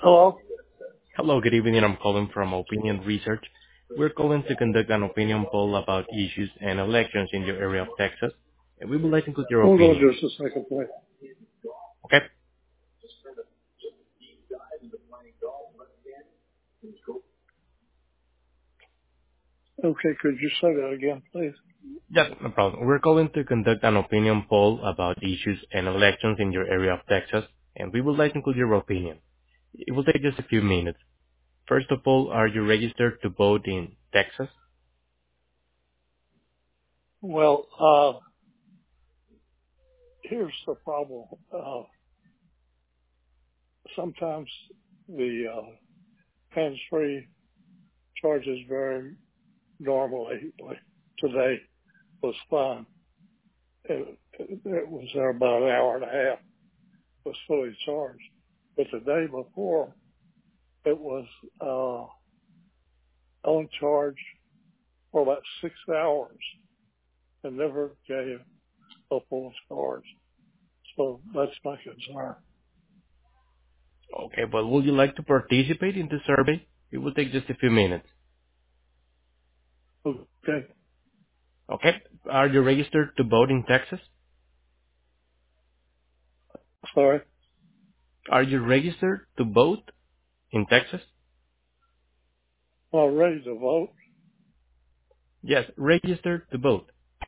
Hello? Hello, good evening. I'm calling from Opinion Research. We're calling to conduct an opinion poll about issues and elections in your area of Texas, and we would like to include your Hold on opinion. just a second, please. Okay? Okay, could you say that again, please? Yes, no problem. We're calling to conduct an opinion poll about issues and elections in your area of Texas, and we would like to include your opinion. It will take just a few minutes. First of all, are you registered to vote in Texas? Well, here's the problem. Sometimes the hands-free charges vary normally. Like today was fine. It was there about an hour and a half, was fully charged. But the day before, it was on charge for about 6 hours and never gave a full charge. So that's my concern. Okay, but would you like to participate in the survey? It will take just a few minutes. Okay. Okay? Are you registered to vote in Texas? Sorry. Are you registered to vote in Texas? Well, ready to vote. Yes, registered to vote.